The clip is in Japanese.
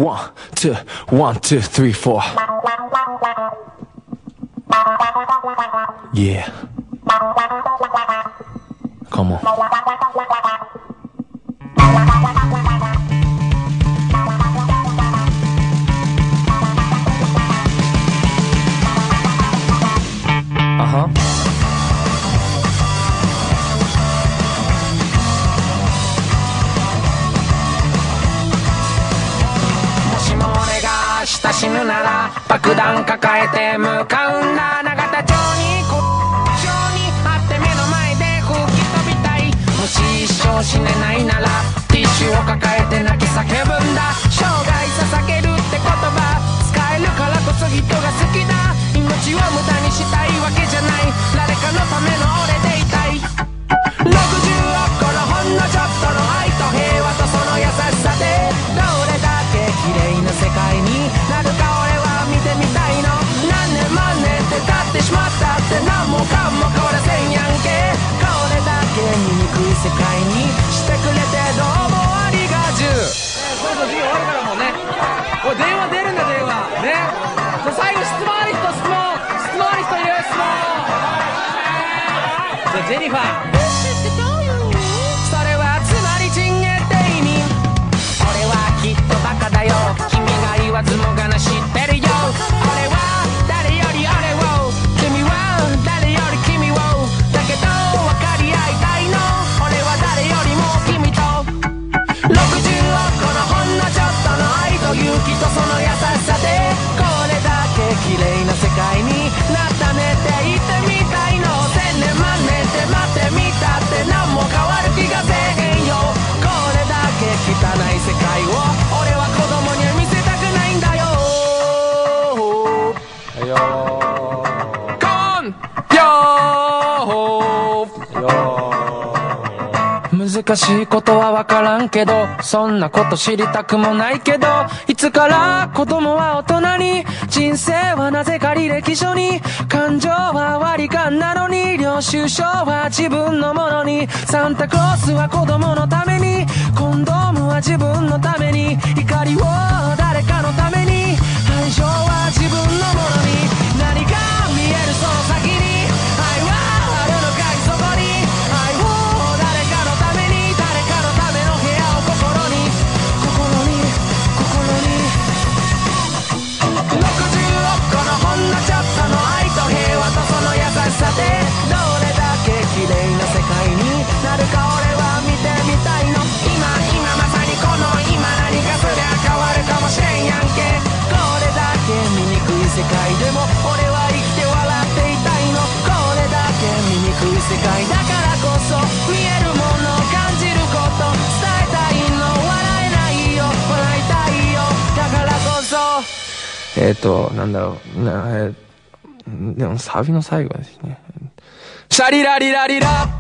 1, 2, 1, 2, 3, 4. Yeah. Come on. Uh-huh. 明日死ぬなら爆弾抱えて向かうんだ。永田町にこ町にあって目の前で吹き飛びたい。もし一生死ねないならティッシュを抱えて泣き叫ぶんだ。生涯捧げるって言葉使えるからこそ人が好きだ。命を無駄にしたいわけじゃない。誰かのための俺でいたい。60億個のほんのちょっとの愛と平和とその優しさでどれだけ綺麗な世界になるか俺は見てみたいの。何年万年って経ってしまったって何もかもこれせんやんけ。これだけ醜い世界にしてくれてどうもありがじゅう。そろそろ授業終わるからもうね。おい電話出るんだ電話ね。最後質問ある人質問ある人いる質問。じゃあジェニファーそれはつまりチンゲって意味。俺はきっとバカだよ。君が言わずもがな知ってるよ。俺は誰より俺を君は誰より君をだけど分かり合いたいの。俺は誰よりも君と60億個のほんのちょっとの愛と勇気とその優しさでこれだけ綺麗な世界になったねって言ってみたいの。千年万年って待ってみたって何も変わる気がせえへんよ。これだけ汚い世界を俺は子供には見せたくないんだよ。はいよーこんよー難しいことはわからんけどそんなこと知りたくもないけどいつから子供は大人に人生はなぜか履歴書に感情は割り勘なのに領収書は自分のものにサンタクロースは子供のためにコンドームは自分のために怒りを誰かのために愛情は自分のものに何が見えるその先に愛はあるのかいそこに愛を誰かのために誰かのための部屋を心に60億個のほんのちょっとの愛と平和とその優しさでどれだけ綺麗な世界になるか俺は見てみたいの。今まさにこの今何かすりゃ変わるかもしれんやんけ。これだけ醜い世界でも俺は生きて笑っていたいの。これだけ醜い世界だからこそ見えるもの感じること伝えたいの。笑えないよ笑いたいよだからこそなんだろうでもサビの最後ですね。シャリラリラリラ